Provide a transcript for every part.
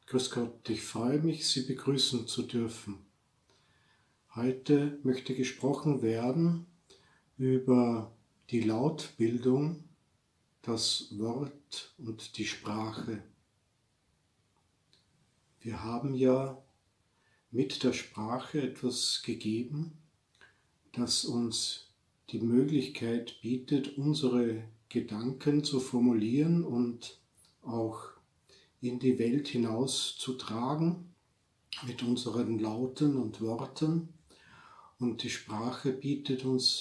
Grüß Gott, ich freue mich, Sie begrüßen zu dürfen. Heute möchte gesprochen werden über die Lautbildung, das Wort und die Sprache. Wir haben ja mit der Sprache etwas gegeben, das uns die Möglichkeit bietet, unsere Gedanken zu formulieren und auch in die Welt hinaus zu tragen mit unseren Lauten und Worten. Und die Sprache bietet uns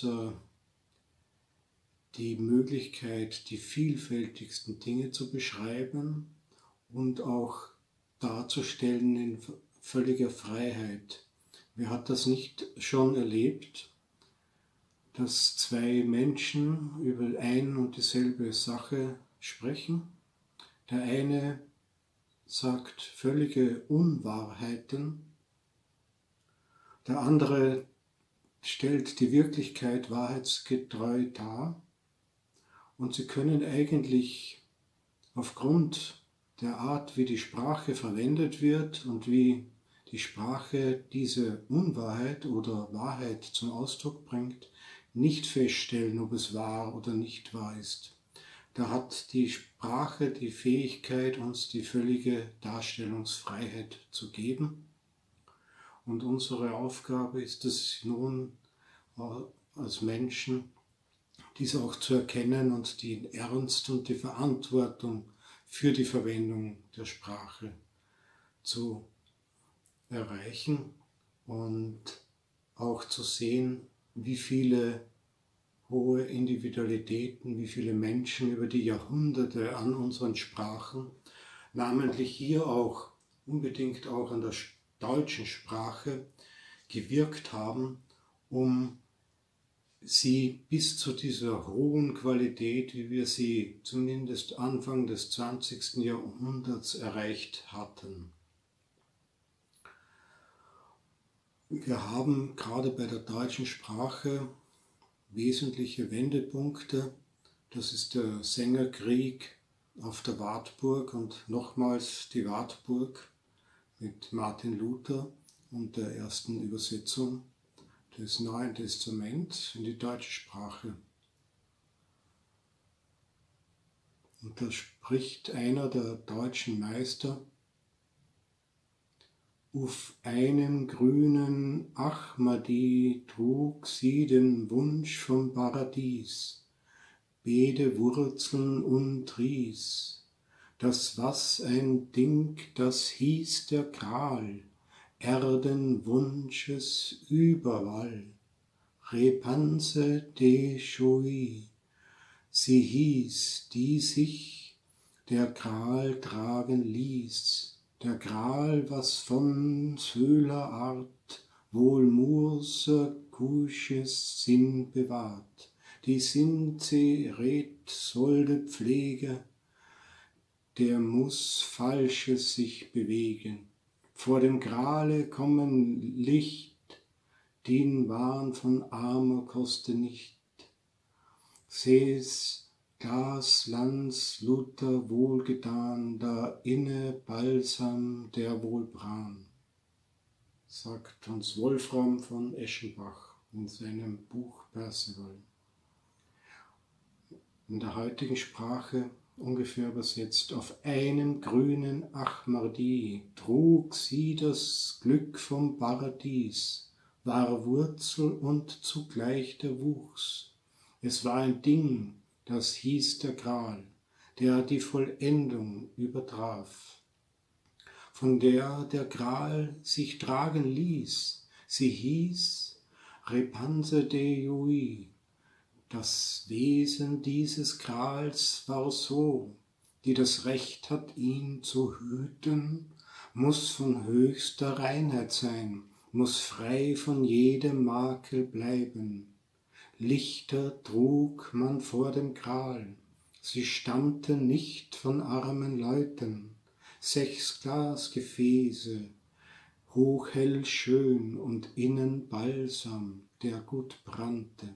die Möglichkeit, die vielfältigsten Dinge zu beschreiben und auch darzustellen in völliger Freiheit. Wer hat das nicht schon erlebt, dass zwei Menschen über ein und dieselbe Sache sprechen? Der eine sagt völlige Unwahrheiten, der andere stellt die Wirklichkeit wahrheitsgetreu dar, und sie können eigentlich aufgrund der Art, wie die Sprache verwendet wird und wie die Sprache diese Unwahrheit oder Wahrheit zum Ausdruck bringt, nicht feststellen, ob es wahr oder nicht wahr ist. Da hat die Sprache die Fähigkeit, uns die völlige Darstellungsfreiheit zu geben. Und unsere Aufgabe ist es nun, als Menschen, diese auch zu erkennen und den Ernst und die Verantwortung für die Verwendung der Sprache zu erreichen und auch zu sehen, wie viele hohe Individualitäten, wie viele Menschen über die Jahrhunderte an unseren Sprachen, namentlich hier auch, unbedingt auch an der deutschen Sprache, gewirkt haben, um sie bis zu dieser hohen Qualität, wie wir sie zumindest Anfang des 20. Jahrhunderts erreicht hatten. Wir haben gerade bei der deutschen Sprache wesentliche Wendepunkte. Das ist der Sängerkrieg auf der Wartburg und nochmals die Wartburg mit Martin Luther und der ersten Übersetzung des Neuen Testaments in die deutsche Sprache. Und da spricht einer der deutschen Meister: Auf einem grünen Achmadi trug sie den Wunsch vom Paradies, beide Wurzeln und Ries. Das was ein Ding, das hieß der Gral, Erdenwunsches Überwall. Repanse de Joie, sie hieß, die sich der Gral tragen ließ, der Gral, was von Söhler Art wohl Murser Kusches Sinn bewahrt, die sind sie red solde Pflege, der muß Falsches sich bewegen. Vor dem Grale kommen Licht, den Wahn von Armer koste nicht. Sees Glas Lanz Luther wohlgetan, da inne Balsam der Wohlbran, sagt uns Wolfram von Eschenbach in seinem Buch Perceval. In der heutigen Sprache ungefähr übersetzt: Auf einem grünen Achmardi trug sie das Glück vom Paradies, war Wurzel und zugleich der Wuchs. Es war ein Ding, das hieß der Gral, der die Vollendung übertraf, von der der Gral sich tragen ließ. Sie hieß Repanse de Joie. Das Wesen dieses Grals war so, die das Recht hat, ihn zu hüten, muss von höchster Reinheit sein, muss frei von jedem Makel bleiben. Lichter trug man vor dem Gral, sie stammten nicht von armen Leuten, 6 Glasgefäße, hochhell schön und innen Balsam, der gut brannte.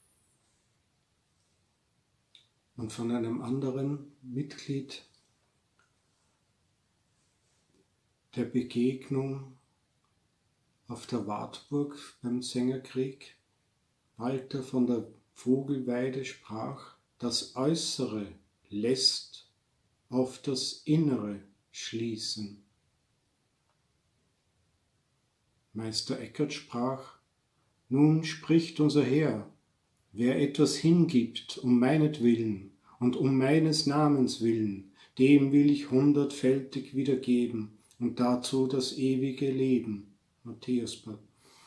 Und von einem anderen Mitglied der Begegnung auf der Wartburg beim Sängerkrieg. Walter von der Vogelweide sprach: Das Äußere lässt auf das Innere schließen. Meister Eckhart sprach: Nun spricht unser Herr, wer etwas hingibt um meinetwillen und um meines Namens willen, dem will ich hundertfältig wiedergeben und dazu das ewige Leben. Matthäusblatt.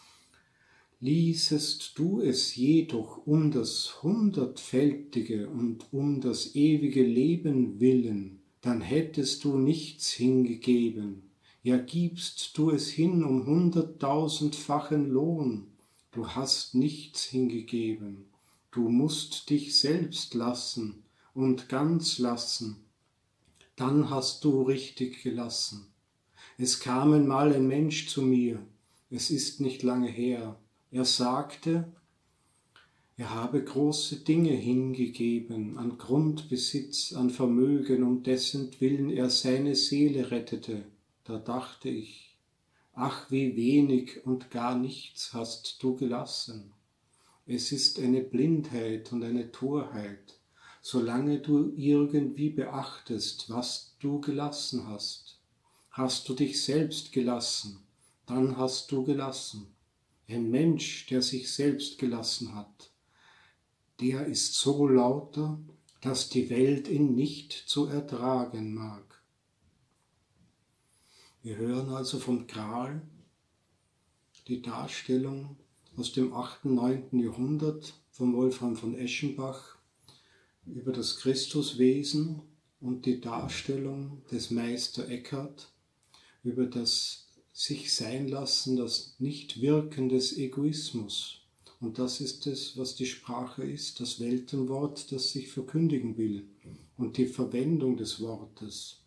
Ließest du es jedoch um das hundertfältige und um das ewige Leben willen, dann hättest du nichts hingegeben. Ja, gibst du es hin um 100.000-fachen Lohn, du hast nichts hingegeben. Du musst dich selbst lassen und ganz lassen, dann hast du richtig gelassen. Es kam einmal ein Mensch zu mir, es ist nicht lange her. Er sagte, er habe große Dinge hingegeben, an Grundbesitz, an Vermögen, um dessentwillen er seine Seele rettete. Da dachte ich, ach, wie wenig und gar nichts hast du gelassen. Es ist eine Blindheit und eine Torheit, solange du irgendwie beachtest, was du gelassen hast. Hast du dich selbst gelassen, dann hast du gelassen. Ein Mensch, der sich selbst gelassen hat, der ist so lauter, dass die Welt ihn nicht zu ertragen mag. Wir hören also vom Gral die Darstellung aus dem 8. und 9. Jahrhundert von Wolfram von Eschenbach über das Christuswesen und die Darstellung des Meister Eckhart über das sich sein lassen, das Nichtwirken des Egoismus. Und das ist es, was die Sprache ist, das Weltenwort, das sich verkündigen will und die Verwendung des Wortes.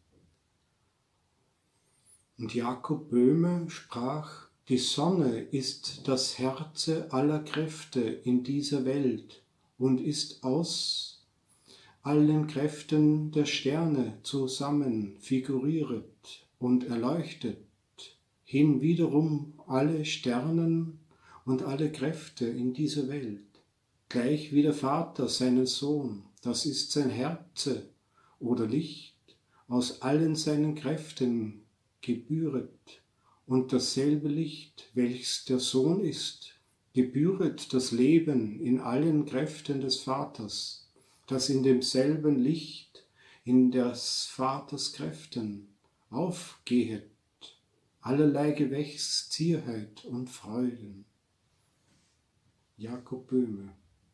Und Jakob Böhme sprach: Die Sonne ist das Herze aller Kräfte in dieser Welt und ist aus allen Kräften der Sterne zusammen figuriert und erleuchtet hin wiederum alle Sternen und alle Kräfte in dieser Welt. Gleich wie der Vater seinen Sohn, das ist sein Herze oder Licht, aus allen seinen Kräften gebühret, und dasselbe Licht, welches der Sohn ist, gebühret das Leben in allen Kräften des Vaters, das in demselben Licht, in des Vaters Kräften aufgehet, allerlei Gewächs, Zierheit und Freuden. Jakob Böhme.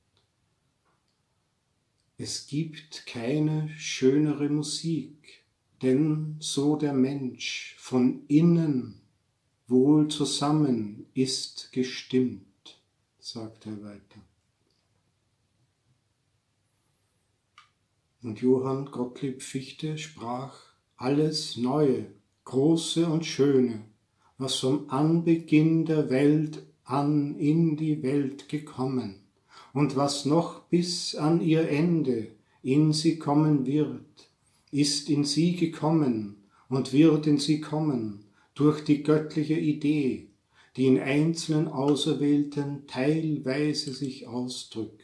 Es gibt keine schönere Musik, denn so der Mensch von innen wohl zusammen ist gestimmt, sagt er weiter. Und Johann Gottlieb Fichte sprach: Alles Neue, Große und Schöne, was vom Anbeginn der Welt an in die Welt gekommen und was noch bis an ihr Ende in sie kommen wird, ist in sie gekommen und wird in sie kommen durch die göttliche Idee, die in einzelnen Auserwählten teilweise sich ausdrückt.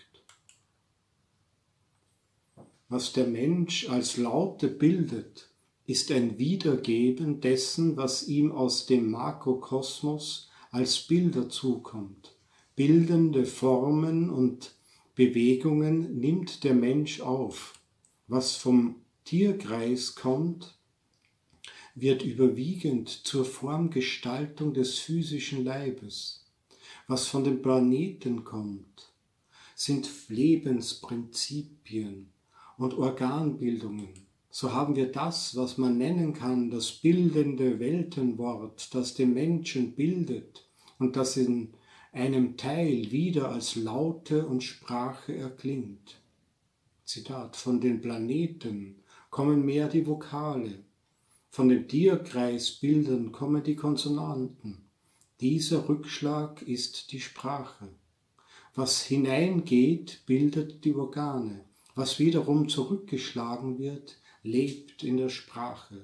Was der Mensch als Laute bildet, ist ein Wiedergeben dessen, was ihm aus dem Makrokosmos als Bilder zukommt. Bildende Formen und Bewegungen nimmt der Mensch auf. Was vom Tierkreis kommt, wird überwiegend zur Formgestaltung des physischen Leibes. Was von den Planeten kommt, sind Lebensprinzipien und Organbildungen. So haben wir das, was man nennen kann, das bildende Weltenwort, das den Menschen bildet und das in einem Teil wieder als Laute und Sprache erklingt. Zitat: Von den Planeten kommen mehr die Vokale, von den Tierkreisbildern kommen die Konsonanten. Dieser Rückschlag ist die Sprache. Was hineingeht, bildet die Organe. Was wiederum zurückgeschlagen wird, lebt in der Sprache.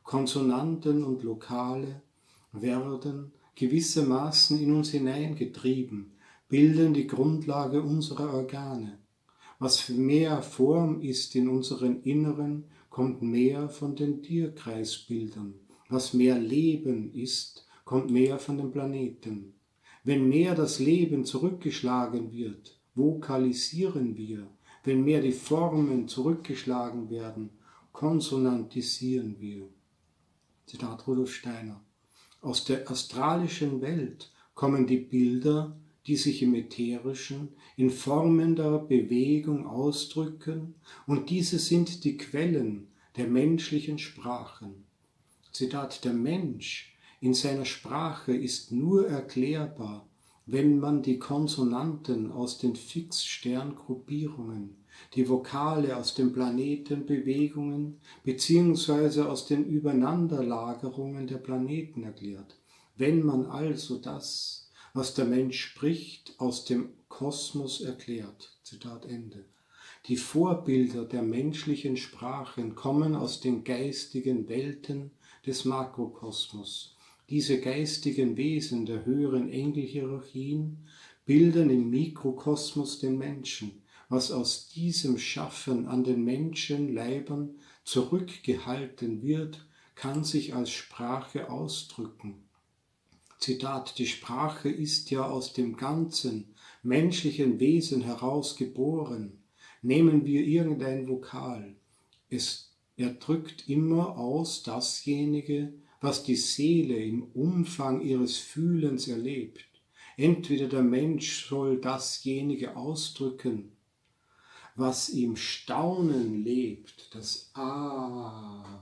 Konsonanten und Lokale werden gewissermaßen in uns hineingetrieben, bilden die Grundlage unserer Organe. Was mehr Form ist in unserem Inneren, kommt mehr von den Tierkreisbildern. Was mehr Leben ist, kommt mehr von den Planeten. Wenn mehr das Leben zurückgeschlagen wird, vokalisieren wir. Wenn mehr die Formen zurückgeschlagen werden, konsonantisieren wir. Zitat Rudolf Steiner. Aus der astralischen Welt kommen die Bilder, die sich im Ätherischen in Formen der Bewegung ausdrücken, und diese sind die Quellen der menschlichen Sprachen. Zitat: Der Mensch in seiner Sprache ist nur erklärbar, wenn man die Konsonanten aus den Fixsterngruppierungen, die Vokale aus den Planetenbewegungen bzw. aus den Übereinanderlagerungen der Planeten erklärt. Wenn man also das, was der Mensch spricht, aus dem Kosmos erklärt. Zitat Ende. Die Vorbilder der menschlichen Sprachen kommen aus den geistigen Welten des Makrokosmos. Diese geistigen Wesen der höheren Engelhierarchien bilden im Mikrokosmos den Menschen. Was aus diesem Schaffen an den Menschenleibern zurückgehalten wird, kann sich als Sprache ausdrücken. Zitat: Die Sprache ist ja aus dem ganzen menschlichen Wesen heraus geboren. Nehmen wir irgendein Vokal. Er drückt immer aus dasjenige, was die Seele im Umfang ihres Fühlens erlebt. Entweder der Mensch soll dasjenige ausdrücken, was im Staunen lebt, das A,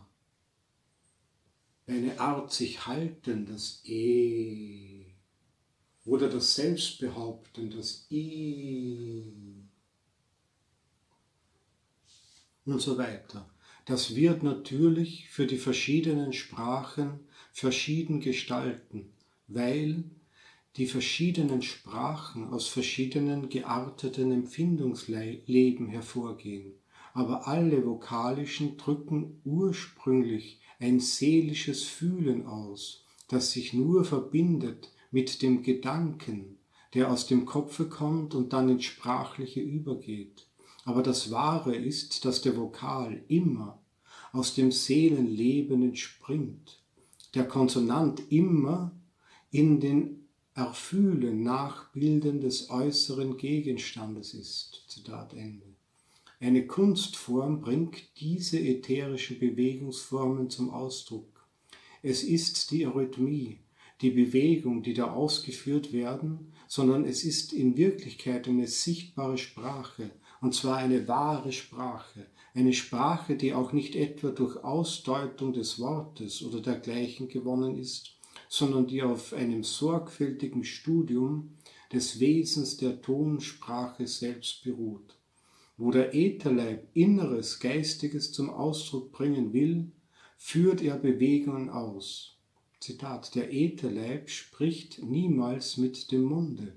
eine Art sich halten, das E, oder das Selbstbehaupten, das I, und so weiter. Das wird natürlich für die verschiedenen Sprachen verschieden gestalten, weil die verschiedenen Sprachen aus verschiedenen gearteten Empfindungsleben hervorgehen. Aber alle vokalischen drücken ursprünglich ein seelisches Fühlen aus, das sich nur verbindet mit dem Gedanken, der aus dem Kopfe kommt und dann ins Sprachliche übergeht. Aber das Wahre ist, dass der Vokal immer aus dem Seelenleben entspringt, der Konsonant immer in den Erfühlen, Nachbilden des äußeren Gegenstandes ist. Zitat Ende. Eine Kunstform bringt diese ätherischen Bewegungsformen zum Ausdruck. Es ist die Eurythmie, die Bewegung, die da ausgeführt werden, sondern es ist in Wirklichkeit eine sichtbare Sprache, und zwar eine wahre Sprache, eine Sprache, die auch nicht etwa durch Ausdeutung des Wortes oder dergleichen gewonnen ist, sondern die auf einem sorgfältigen Studium des Wesens der Tonsprache selbst beruht. Wo der Ätherleib Inneres, Geistiges zum Ausdruck bringen will, führt er Bewegungen aus. Zitat: Der Ätherleib spricht niemals mit dem Munde.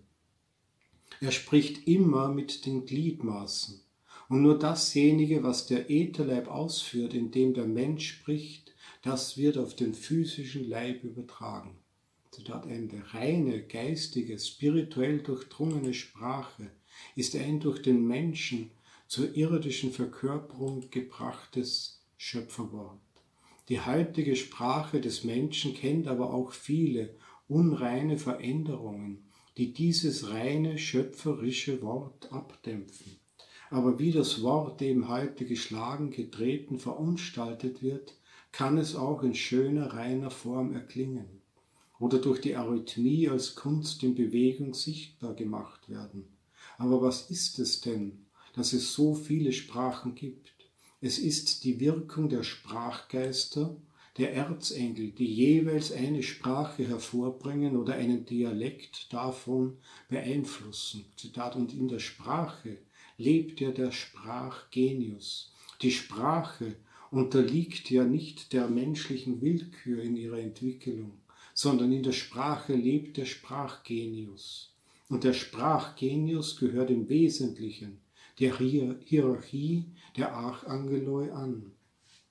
Er spricht immer mit den Gliedmaßen. Und nur dasjenige, was der Ätherleib ausführt, indem der Mensch spricht, das wird auf den physischen Leib übertragen. Zitat Ende. Reine, geistige, spirituell durchdrungene Sprache ist ein durch den Menschen zur irdischen Verkörperung gebrachtes Schöpferwort. Die heutige Sprache des Menschen kennt aber auch viele unreine Veränderungen, die dieses reine, schöpferische Wort abdämpfen. Aber wie das Wort eben heute geschlagen, getreten, verunstaltet wird, kann es auch in schöner, reiner Form erklingen oder durch die Eurythmie als Kunst in Bewegung sichtbar gemacht werden. Aber was ist es denn, dass es so viele Sprachen gibt? Es ist die Wirkung der Sprachgeister, der Erzengel, die jeweils eine Sprache hervorbringen oder einen Dialekt davon beeinflussen. Zitat: Und in der Sprache lebt ja der Sprachgenius. Die Sprache unterliegt ja nicht der menschlichen Willkür in ihrer Entwicklung, sondern in der Sprache lebt der Sprachgenius. Und der Sprachgenius gehört im Wesentlichen der Hierarchie der Archangeloi an.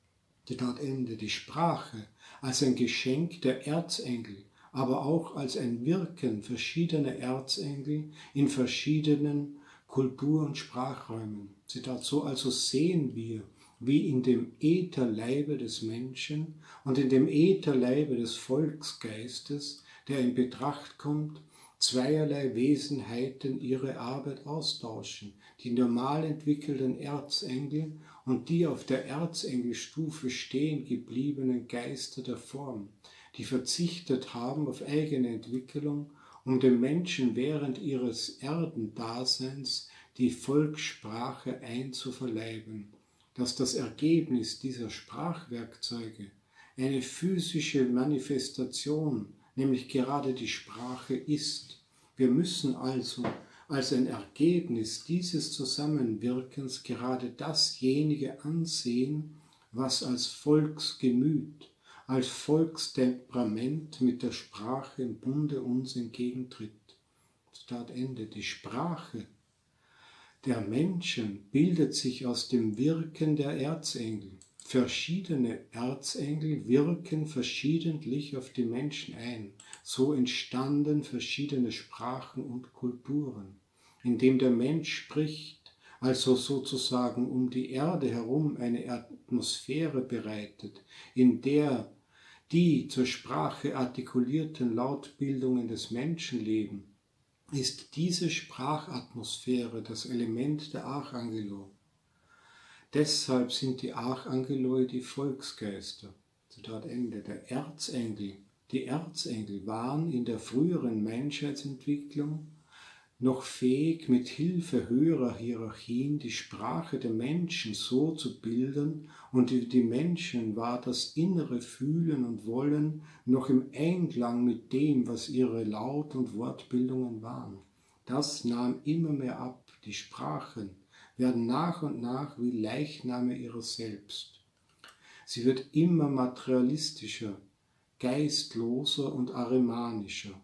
Zitat Ende. Die Sprache als ein Geschenk der Erzengel, aber auch als ein Wirken verschiedener Erzengel in verschiedenen Kultur- und Sprachräumen. Zitat, so also sehen wir, wie in dem Ätherleibe des Menschen und in dem Ätherleibe des Volksgeistes, der in Betracht kommt, zweierlei Wesenheiten ihre Arbeit austauschen, die normal entwickelten Erzengel und die auf der Erzengelstufe stehen gebliebenen Geister der Form, die verzichtet haben auf eigene Entwicklung, um dem Menschen während ihres Erdendaseins die Volkssprache einzuverleiben, dass das Ergebnis dieser Sprachwerkzeuge eine physische Manifestation, nämlich gerade die Sprache ist. Wir müssen also als ein Ergebnis dieses Zusammenwirkens gerade dasjenige ansehen, was als Volksgemüt, als Volkstemperament mit der Sprache im Bunde uns entgegentritt. Zitat Ende. Die Sprache der Menschen bildet sich aus dem Wirken der Erzengel. Verschiedene Erzengel wirken verschiedentlich auf die Menschen ein. So entstanden verschiedene Sprachen und Kulturen. Indem der Mensch spricht, also sozusagen um die Erde herum eine Atmosphäre bereitet, in der die zur Sprache artikulierten Lautbildungen des Menschen leben, ist diese Sprachatmosphäre das Element der Archangelo. Deshalb sind die Archangeloi die Volksgeister. Zitat Ende. Die Erzengel waren in der früheren Menschheitsentwicklung noch fähig, mit Hilfe höherer Hierarchien die Sprache der Menschen so zu bilden, und die Menschen war das innere Fühlen und Wollen noch im Einklang mit dem, was ihre Laut- und Wortbildungen waren. Das nahm immer mehr ab. Die Sprachen werden nach und nach wie Leichname ihrer selbst. Sie wird immer materialistischer, geistloser und arimanischer.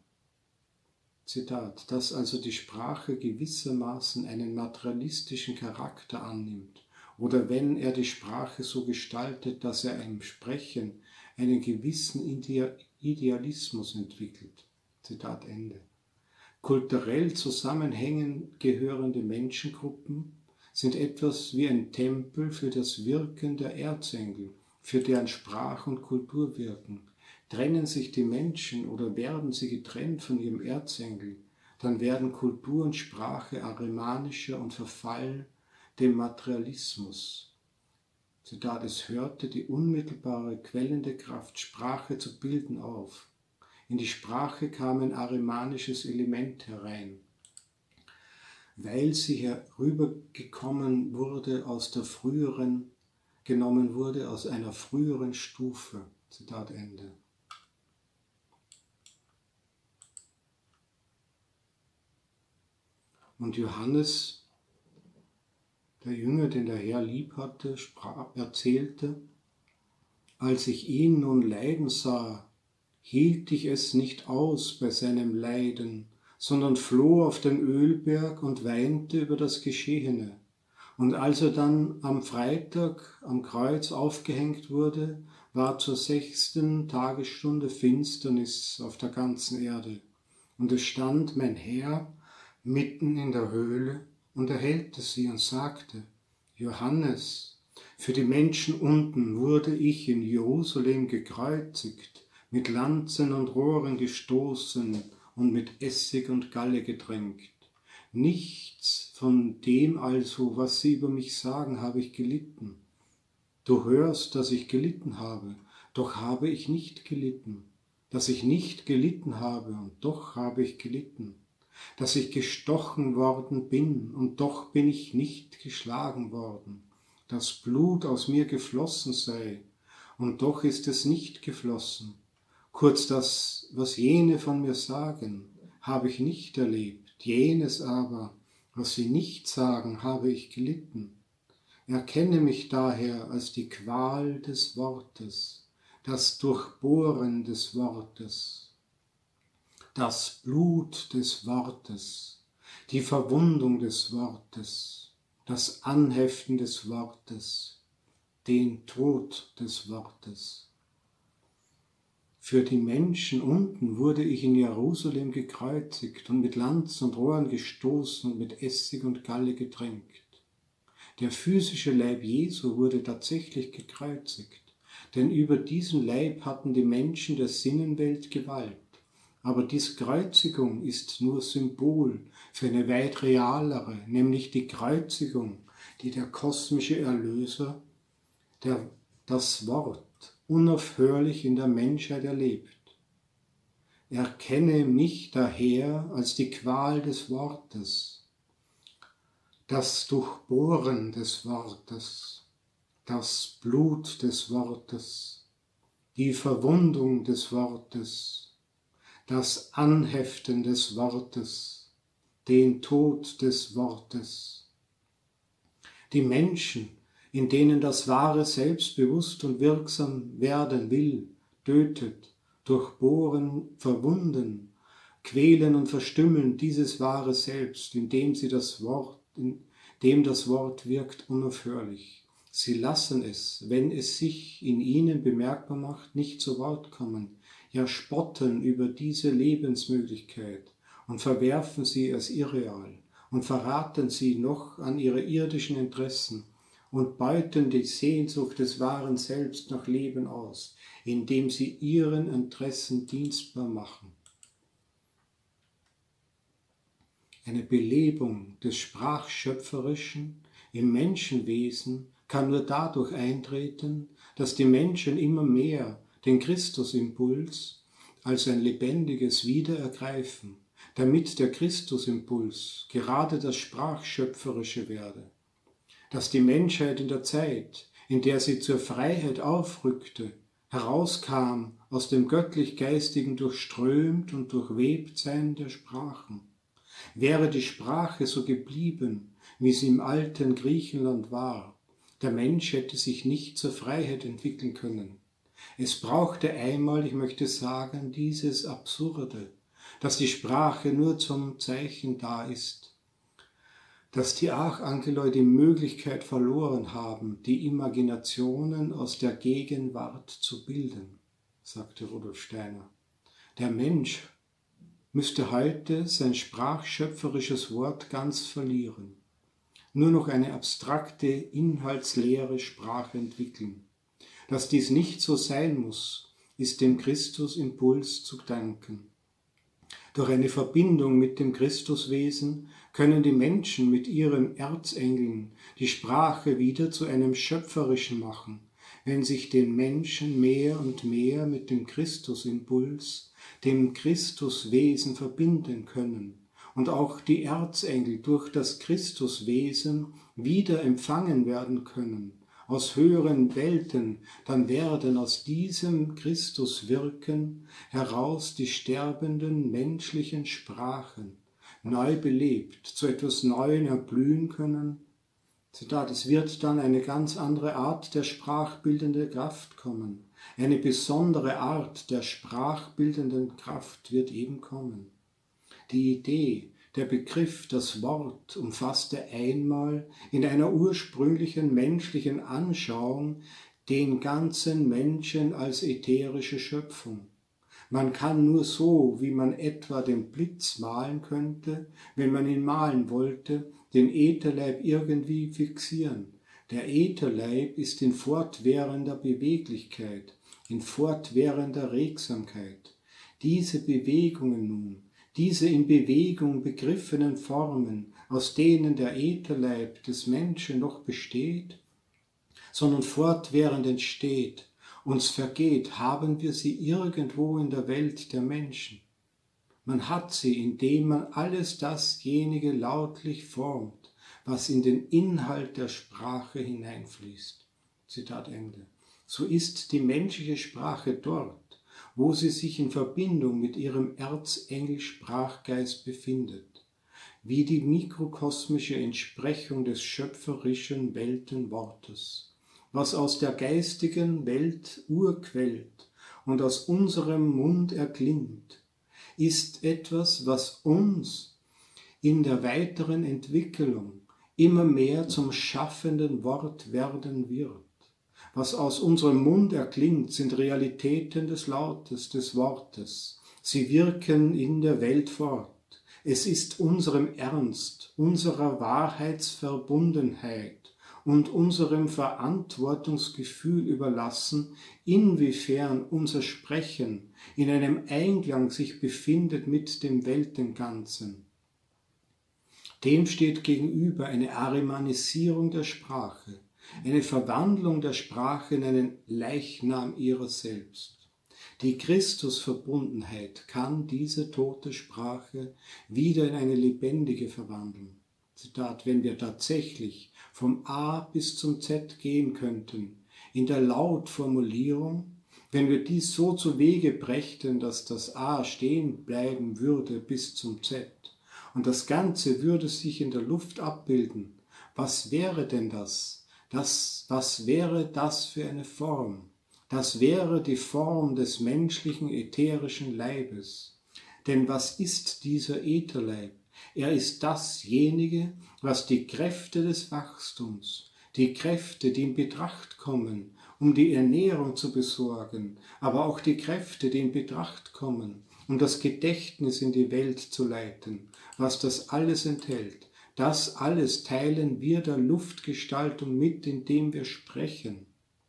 Zitat, dass also die Sprache gewissermaßen einen materialistischen Charakter annimmt, oder wenn er die Sprache so gestaltet, dass er im Sprechen einen gewissen Idealismus entwickelt. Zitat Ende. Kulturell zusammengehörende Menschengruppen sind etwas wie ein Tempel für das Wirken der Erzengel, für deren Sprach- und Kulturwirken. Trennen sich die Menschen oder werden sie getrennt von ihrem Erzengel, dann werden Kultur und Sprache arimanischer und verfallen dem Materialismus. Zitat, es hörte die unmittelbare quellende Kraft, Sprache zu bilden, auf. In die Sprache kam ein arimanisches Element herein, weil sie herübergekommen wurde genommen wurde aus einer früheren Stufe. Zitat Ende. Und Johannes, der Jünger, den der Herr lieb hatte, erzählte, als ich ihn nun leiden sah, hielt ich es nicht aus bei seinem Leiden, sondern floh auf den Ölberg und weinte über das Geschehene. Und als er dann am Freitag am Kreuz aufgehängt wurde, war zur 6. Tagesstunde Finsternis auf der ganzen Erde. Und es stand mein Herr mitten in der Höhle und erhellte sie und sagte, Johannes, für die Menschen unten wurde ich in Jerusalem gekreuzigt, mit Lanzen und Rohren gestoßen und mit Essig und Galle getränkt. Nichts von dem also, was sie über mich sagen, habe ich gelitten. Du hörst, dass ich gelitten habe, doch habe ich nicht gelitten. Dass ich nicht gelitten habe, und doch habe ich gelitten. Dass ich gestochen worden bin, und doch bin ich nicht geschlagen worden. Dass Blut aus mir geflossen sei, und doch ist es nicht geflossen. Kurz das, was jene von mir sagen, habe ich nicht erlebt. Jenes aber, was sie nicht sagen, habe ich gelitten. Erkenne mich daher als die Qual des Wortes, das Durchbohren des Wortes, das Blut des Wortes, die Verwundung des Wortes, das Anheften des Wortes, den Tod des Wortes. Für die Menschen unten wurde ich in Jerusalem gekreuzigt und mit Lanzen und Rohren gestoßen und mit Essig und Galle getränkt. Der physische Leib Jesu wurde tatsächlich gekreuzigt, denn über diesen Leib hatten die Menschen der Sinnenwelt Gewalt. Aber diese Kreuzigung ist nur Symbol für eine weit realere, nämlich die Kreuzigung, die der kosmische Erlöser, das Wort, unaufhörlich in der Menschheit erlebt. Erkenne mich daher als die Qual des Wortes, das Durchbohren des Wortes, das Blut des Wortes, die Verwundung des Wortes, das Anheften des Wortes, den Tod des Wortes. Die Menschen, in denen das wahre Selbst bewusst und wirksam werden will, tötet, durchbohren, verwunden, quälen und verstümmeln dieses wahre Selbst, indem das Wort wirkt unaufhörlich. Sie lassen es, wenn es sich in ihnen bemerkbar macht, nicht zu Wort kommen, ja spotten über diese Lebensmöglichkeit und verwerfen sie als irreal und verraten sie noch an ihre irdischen Interessen und beuten die Sehnsucht des wahren Selbst nach Leben aus, indem sie ihren Interessen dienstbar machen. Eine Belebung des Sprachschöpferischen im Menschenwesen kann nur dadurch eintreten, dass die Menschen immer mehr den Christusimpuls als ein lebendiges Wiederergreifen, damit der Christusimpuls gerade das Sprachschöpferische werde, dass die Menschheit in der Zeit, in der sie zur Freiheit aufrückte, herauskam aus dem göttlich-geistigen durchströmt und Durchwebtsein der Sprachen. Wäre die Sprache so geblieben, wie sie im alten Griechenland war, der Mensch hätte sich nicht zur Freiheit entwickeln können. Es brauchte einmal, ich möchte sagen, dieses Absurde, dass die Sprache nur zum Zeichen da ist, dass die Archangeloi die Möglichkeit verloren haben, die Imaginationen aus der Gegenwart zu bilden, sagte Rudolf Steiner. Der Mensch müsste heute sein sprachschöpferisches Wort ganz verlieren, nur noch eine abstrakte, inhaltsleere Sprache entwickeln. Dass dies nicht so sein muss, ist dem Christusimpuls zu danken. Durch eine Verbindung mit dem Christuswesen können die Menschen mit ihren Erzengeln die Sprache wieder zu einem Schöpferischen machen, wenn sich den Menschen mehr und mehr mit dem Christusimpuls, dem Christuswesen verbinden können und auch die Erzengel durch das Christuswesen wieder empfangen werden können aus höheren Welten, dann werden aus diesem Christuswirken heraus die sterbenden menschlichen Sprachen neu belebt, zu etwas Neuem erblühen können. Zitat, es wird dann eine ganz andere Art der sprachbildenden Kraft kommen. Eine besondere Art der sprachbildenden Kraft wird eben kommen. Die Idee, der Begriff, das Wort umfasste einmal in einer ursprünglichen menschlichen Anschauung den ganzen Menschen als ätherische Schöpfung. Man kann nur so, wie man etwa den Blitz malen könnte, wenn man ihn malen wollte, den Ätherleib irgendwie fixieren. Der Ätherleib ist in fortwährender Beweglichkeit, in fortwährender Regsamkeit. Diese Bewegungen nun, diese in Bewegung begriffenen Formen, aus denen der Ätherleib des Menschen noch besteht, sondern fortwährend entsteht, uns vergeht, haben wir sie irgendwo in der Welt der Menschen. Man hat sie, indem man alles dasjenige lautlich formt, was in den Inhalt der Sprache hineinfließt. Zitat Ende. So ist die menschliche Sprache dort, wo sie sich in Verbindung mit ihrem Erzengel-Sprachgeist befindet, wie die mikrokosmische Entsprechung des schöpferischen Weltenwortes, was aus der geistigen Welt urquellt und aus unserem Mund erklingt, ist etwas, was uns in der weiteren Entwicklung immer mehr zum schaffenden Wort werden wird, Was aus unserem Mund erklingt, sind Realitäten des Lautes, des Wortes. Sie wirken in der Welt fort. Es ist unserem Ernst, unserer Wahrheitsverbundenheit und unserem Verantwortungsgefühl überlassen, inwiefern unser Sprechen in einem Einklang sich befindet mit dem Weltenganzen. Dem steht gegenüber eine Arimanisierung der Sprache, eine Verwandlung der Sprache in einen Leichnam ihrer selbst. Die Christusverbundenheit kann diese tote Sprache wieder in eine lebendige verwandeln. Zitat, wenn wir tatsächlich vom A bis zum Z gehen könnten, in der Lautformulierung, wenn wir dies so zu Wege brächten, dass das A stehen bleiben würde bis zum Z und das Ganze würde sich in der Luft abbilden, was wäre denn das? Was wäre das für eine Form? Das wäre die Form des menschlichen ätherischen Leibes. Denn was ist dieser Ätherleib? Er ist dasjenige, was die Kräfte des Wachstums, die Kräfte, die in Betracht kommen, um die Ernährung zu besorgen, aber auch die Kräfte, die in Betracht kommen, um das Gedächtnis in die Welt zu leiten, was das alles enthält. Das alles teilen wir der Luftgestaltung mit, indem wir sprechen.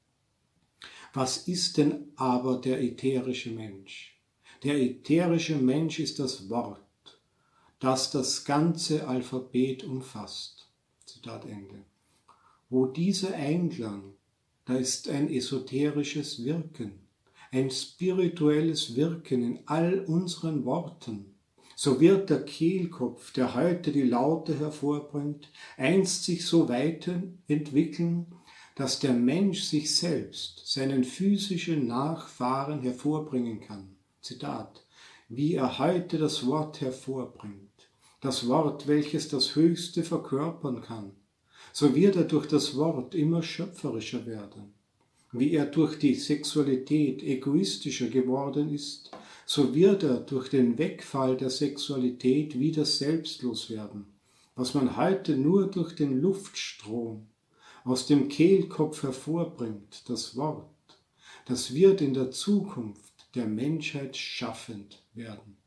Was ist denn aber der ätherische Mensch? Der ätherische Mensch ist das Wort, das das ganze Alphabet umfasst. Zitat Ende. Wo dieser Einklang, da ist ein esoterisches Wirken, ein spirituelles Wirken in all unseren Worten. So wird der Kehlkopf, der heute die Laute hervorbringt, einst sich so weiterentwickeln, dass der Mensch sich selbst, seinen physischen Nachfahren hervorbringen kann. Zitat, wie er heute das Wort hervorbringt, das Wort, welches das Höchste verkörpern kann, so wird er durch das Wort immer schöpferischer werden. Wie er durch die Sexualität egoistischer geworden ist, so wird er durch den Wegfall der Sexualität wieder selbstlos werden, was man heute nur durch den Luftstrom aus dem Kehlkopf hervorbringt, das Wort, das wird in der Zukunft der Menschheit schaffend werden.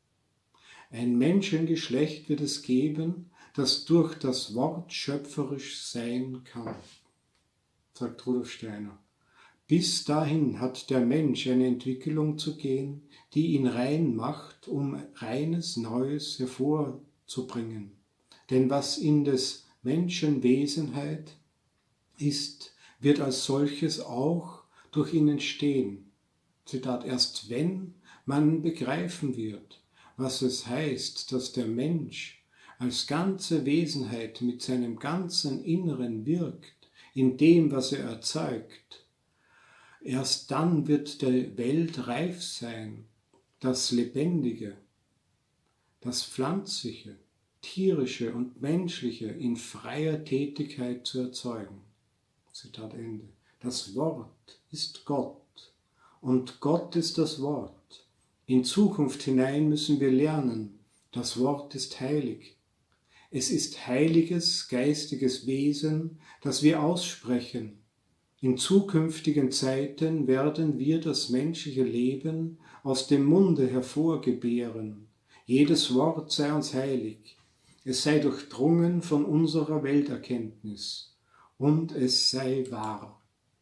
Ein Menschengeschlecht wird es geben, das durch das Wort schöpferisch sein kann, sagt Rudolf Steiner. Bis dahin hat der Mensch eine Entwicklung zu gehen, die ihn rein macht, um reines Neues hervorzubringen. Denn was in des Menschen Wesenheit ist, wird als solches auch durch ihn entstehen. Zitat, erst wenn man begreifen wird, was es heißt, dass der Mensch als ganze Wesenheit mit seinem ganzen Inneren wirkt, in dem, was er erzeugt, erst dann wird der Welt reif sein, das Lebendige, das Pflanzliche, Tierische und Menschliche in freier Tätigkeit zu erzeugen. Zitat Ende. Das Wort ist Gott und Gott ist das Wort. In Zukunft hinein müssen wir lernen, das Wort ist heilig. Es ist heiliges, geistiges Wesen, das wir aussprechen. In zukünftigen Zeiten werden wir das menschliche Leben aus dem Munde hervorgebären. Jedes Wort sei uns heilig. Es sei durchdrungen von unserer Welterkenntnis und es sei wahr.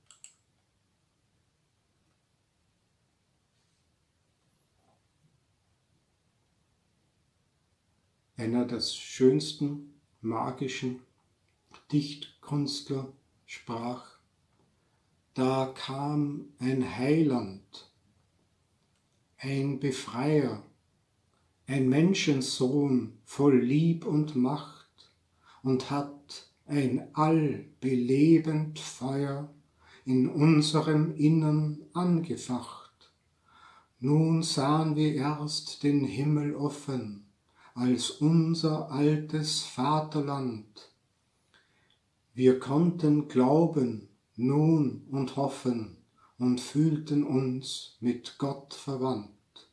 Einer der schönsten magischen Dichtkünstler sprach: Da kam ein Heiland, ein Befreier, ein Menschensohn voll Lieb und Macht und hat ein allbelebend Feuer in unserem Innern angefacht. Nun sahen wir erst den Himmel offen als unser altes Vaterland. Wir konnten glauben nun und hoffen und fühlten uns mit Gott verwandt.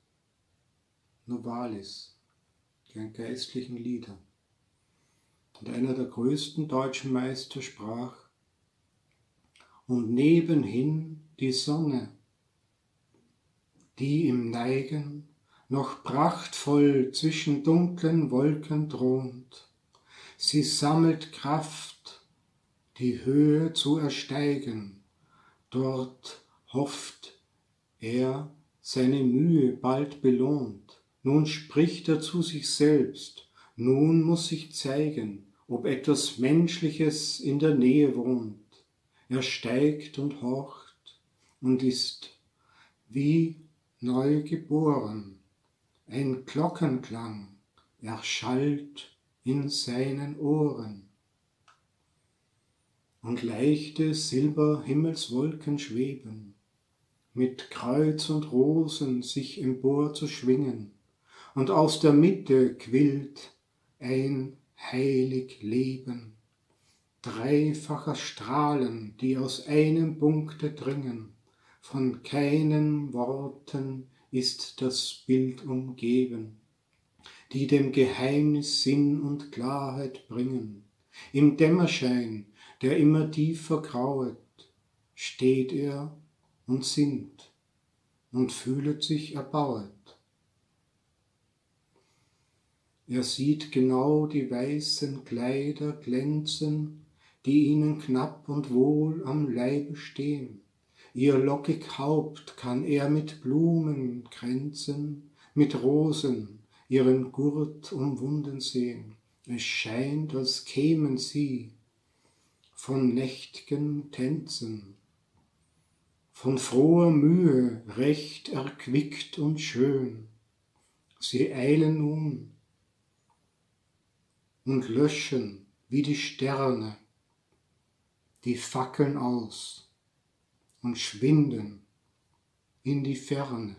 Novalis, den geistlichen Liedern. Und einer der größten deutschen Meister sprach: und nebenhin die Sonne, die im Neigen noch prachtvoll zwischen dunklen Wolken thront. Sie sammelt Kraft, die Höhe zu ersteigen. Dort hofft er, seine Mühe bald belohnt. Nun spricht er zu sich selbst, nun muss sich zeigen, ob etwas Menschliches in der Nähe wohnt. Er steigt und horcht und ist wie neu geboren. Ein Glockenklang erschallt in seinen Ohren. Und leichte Silberhimmelswolken schweben, mit Kreuz und Rosen sich empor zu schwingen, und aus der Mitte quillt ein heilig Leben, dreifacher Strahlen, die aus einem Punkte dringen, von keinen Worten ist das Bild umgeben, die dem Geheimnis Sinn und Klarheit bringen. Im Dämmerschein, der immer tiefer grauet, steht er und sinnt und fühlet sich erbauet. Er sieht genau die weißen Kleider glänzen, die ihnen knapp und wohl am Leibe stehen. Ihr lockig Haupt kann er mit Blumen kränzen, mit Rosen ihren Gurt umwunden sehen. Es scheint, als kämen sie von nächt'gen Tänzen, von froher Mühe recht erquickt und schön. Sie eilen nun und löschen wie die Sterne die Fackeln aus und schwinden in die Ferne.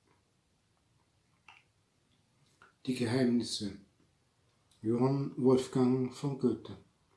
Die Geheimnisse, Johann Wolfgang von Goethe.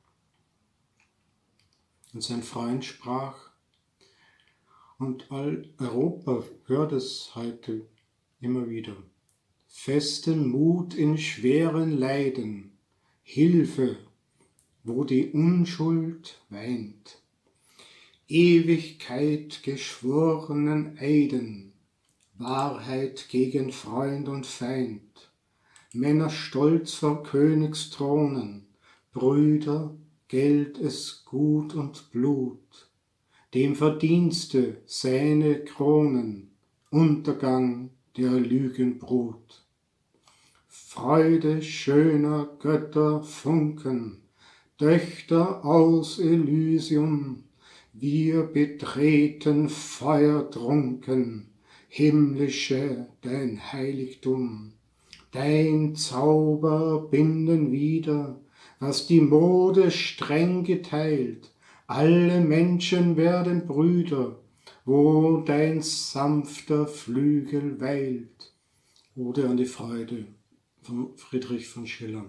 Und sein Freund sprach, und all Europa hört es heute immer wieder: Festen Mut in schweren Leiden, Hilfe, wo die Unschuld weint, Ewigkeit geschworenen Eiden, Wahrheit gegen Freund und Feind, Männer stolz vor Königsthronen, Brüder, Geld es Gut und Blut, dem Verdienste seine Kronen, Untergang der Lügenbrut. Freude schöner Götter Funken, Töchter aus Elysium, wir betreten feuertrunken, himmlische dein Heiligtum. Dein Zauber binden wieder, was die Mode streng geteilt, alle Menschen werden Brüder, wo dein sanfter Flügel weilt. Ode an die Freude von Friedrich von Schiller.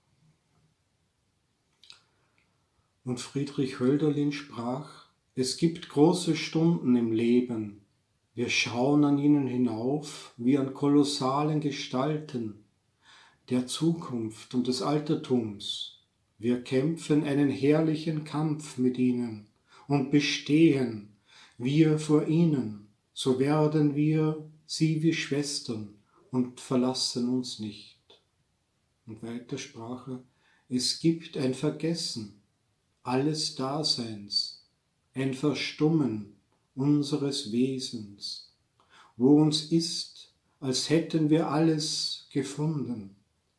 Und Friedrich Hölderlin sprach, es gibt große Stunden im Leben, wir schauen an ihnen hinauf wie an kolossalen Gestalten der Zukunft und des Altertums. Wir kämpfen einen herrlichen Kampf mit ihnen und bestehen wir vor ihnen, so werden wir sie wie Schwestern und verlassen uns nicht. Und weiter sprach er, es gibt ein Vergessen alles Daseins, ein Verstummen unseres Wesens, wo uns ist, als hätten wir alles gefunden.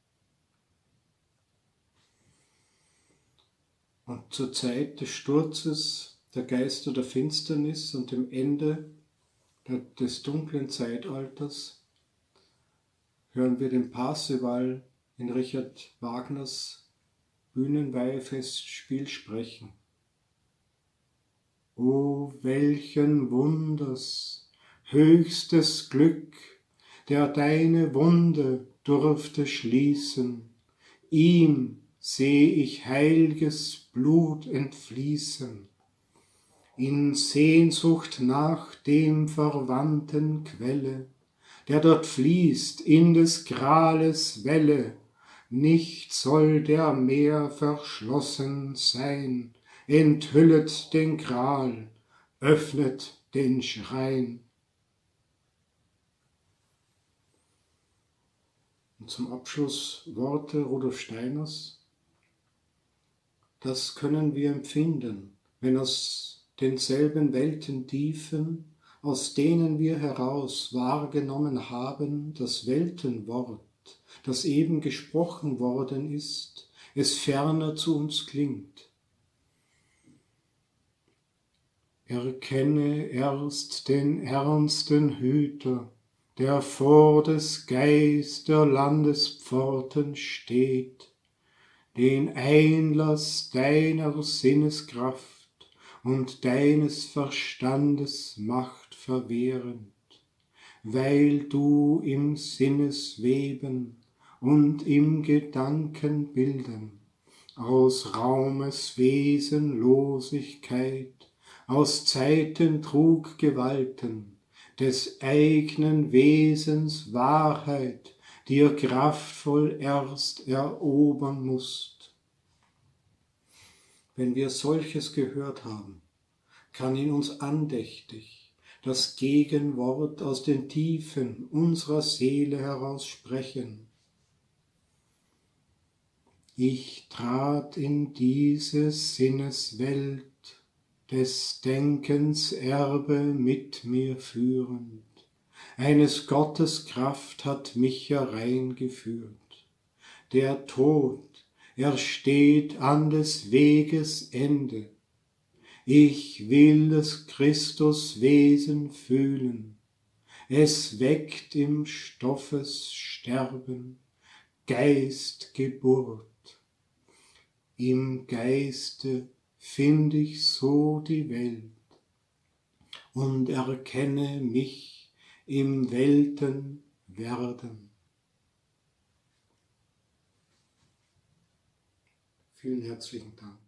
Und zur Zeit des Sturzes der Geister der Finsternis und dem Ende des dunklen Zeitalters hören wir den Parzival in Richard Wagners Bühnenweihfestspiel sprechen. O welchen Wunders, höchstes Glück, der deine Wunde durfte schließen, ihm seh ich heilges Blut entfließen, in Sehnsucht nach dem verwandten Quelle, der dort fließt in des Grales Welle, nicht soll der Meer verschlossen sein, enthüllet den Gral, öffnet den Schrein. Und zum Abschluss Worte Rudolf Steiners. Das können wir empfinden, wenn aus denselben Weltentiefen, aus denen wir heraus wahrgenommen haben, das Weltenwort, das eben gesprochen worden ist, es ferner zu uns klingt. Erkenne erst den ernsten Hüter, der vor des Geister Landespforten steht, den Einlass deiner Sinneskraft und deines Verstandes Macht verwehrend, weil du im Sinnesweben und im Gedankenbilden aus Raumes Wesenlosigkeit, aus Zeiten Truggewalten, des eignen Wesens Wahrheit dir kraftvoll erst erobern musst. Wenn wir solches gehört haben, kann in uns andächtig das Gegenwort aus den Tiefen unserer Seele heraus sprechen. Ich trat in diese Sinneswelt, des Denkens Erbe mit mir führend. Eines Gottes Kraft hat mich hereingeführt. Der Tod, er steht an des Weges Ende. Ich will des Christus Wesen fühlen. Es weckt im Stoffes Sterben Geistgeburt. Im Geiste find ich so die Welt und erkenne mich im Weltenwerden. Vielen herzlichen Dank.